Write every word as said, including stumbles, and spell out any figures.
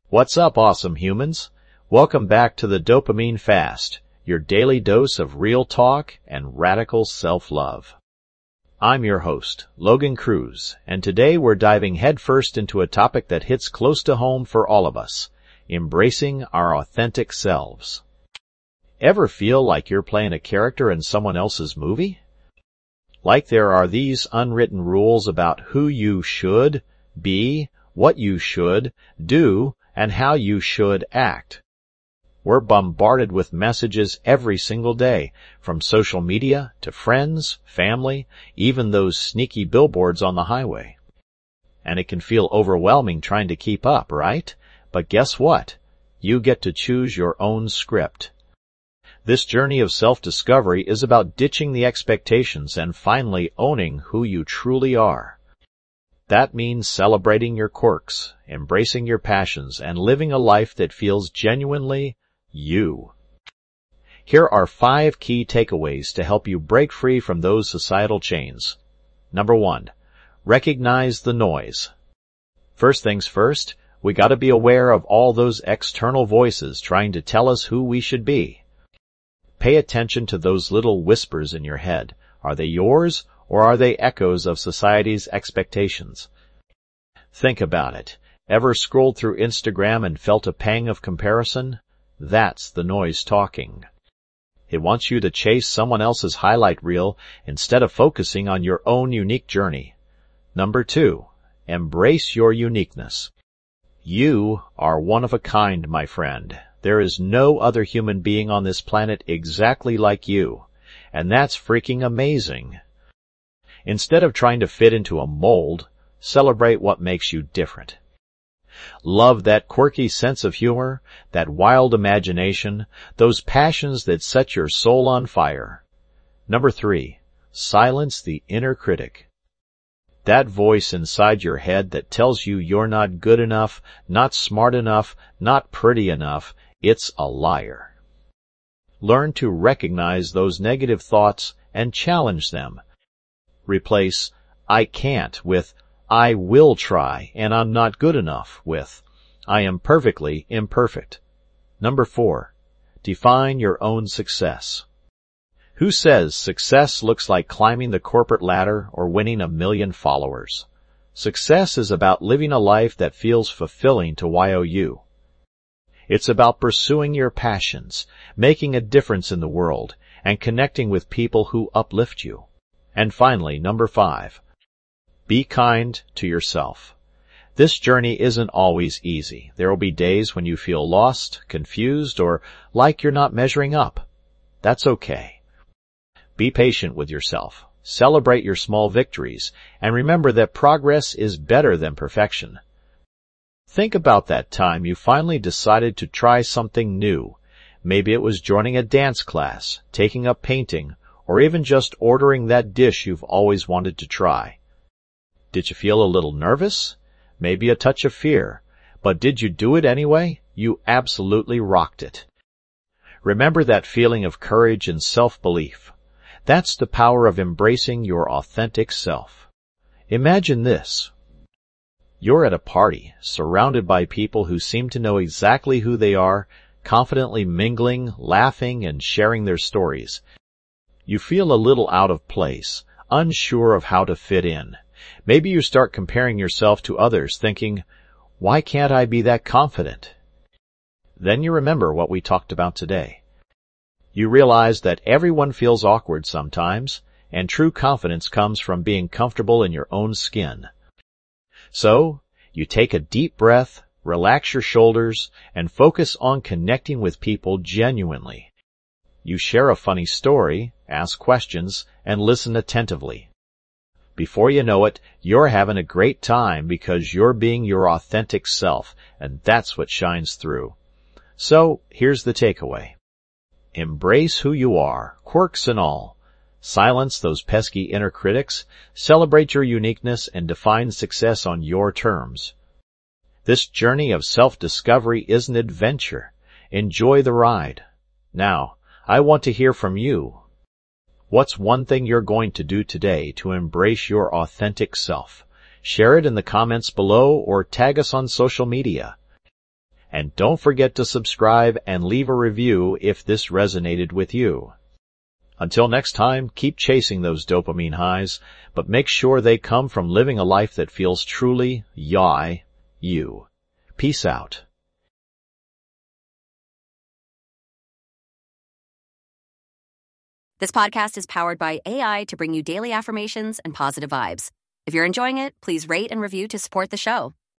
What's up, awesome humans? Welcome back to the Dopamine Fast, your daily dose of real talk and radical self-love. I'm your host, Logan Cruz, and today we're diving headfirst into a topic that hits close to home for all of us, embracing our authentic selves. Ever feel like you're playing a character in someone else's movie? Like there are these unwritten rules about who you should be, what you should do, and how you should act. We're bombarded with messages every single day, from social media to friends, family, even those sneaky billboards on the highway. And it can feel overwhelming trying to keep up, right? But guess what? You get to choose your own script. This journey of self-discovery is about ditching the expectations and finally owning who you truly are. That means celebrating your quirks, embracing your passions, and living a life that feels genuinely you. Here are five key takeaways to help you break free from those societal chains. Number one, recognize the noise. First things first, we gotta be aware of all those external voices trying to tell us who we should be. Pay attention to those little whispers in your head. Are they yours, or are they echoes of society's expectations? Think about it. Ever scrolled through Instagram and felt a pang of comparison? That's the noise talking. It wants you to chase someone else's highlight reel instead of focusing on your own unique journey. Number two, embrace your uniqueness. You are one of a kind, my friend. There is no other human being on this planet exactly like you, and that's freaking amazing. Instead of trying to fit into a mold, celebrate what makes you different. Love that quirky sense of humor, that wild imagination, those passions that set your soul on fire. Number three, silence the inner critic. That voice inside your head that tells you you're not good enough, not smart enough, not pretty enough, it's a liar. Learn to recognize those negative thoughts and challenge them. Replace I can't with I will try and I'm not good enough with I am perfectly imperfect. Number four, define your own success. Who says success looks like climbing the corporate ladder or winning a million followers? Success is about living a life that feels fulfilling to Y O U. It's about pursuing your passions, making a difference in the world, and connecting with people who uplift you. And finally, number five, be kind to yourself. This journey isn't always easy. There will be days when you feel lost, confused, or like you're not measuring up. That's okay. Be patient with yourself. Celebrate your small victories, and remember that progress is better than perfection. Think about that time you finally decided to try something new. Maybe it was joining a dance class, taking up painting, or even just ordering that dish you've always wanted to try. Did you feel a little nervous? Maybe a touch of fear. But did you do it anyway? You absolutely rocked it. Remember that feeling of courage and self-belief. That's the power of embracing your authentic self. Imagine this. You're at a party, surrounded by people who seem to know exactly who they are, confidently mingling, laughing, and sharing their stories. You feel a little out of place, unsure of how to fit in. Maybe you start comparing yourself to others, thinking, why can't I be that confident? Then you remember what we talked about today. You realize that everyone feels awkward sometimes, and true confidence comes from being comfortable in your own skin. So, you take a deep breath, relax your shoulders, and focus on connecting with people genuinely. You share a funny story, ask questions, and listen attentively. Before you know it, you're having a great time because you're being your authentic self, and that's what shines through. So, here's the takeaway. Embrace who you are, quirks and all. Silence those pesky inner critics, celebrate your uniqueness, and define success on your terms. This journey of self-discovery is an adventure. Enjoy the ride. Now, I want to hear from you. What's one thing you're going to do today to embrace your authentic self? Share it in the comments below or tag us on social media. And don't forget to subscribe and leave a review if this resonated with you. Until next time, keep chasing those dopamine highs, but make sure they come from living a life that feels truly, yai, you. Peace out. This podcast is powered by A I to bring you daily affirmations and positive vibes. If you're enjoying it, please rate and review to support the show.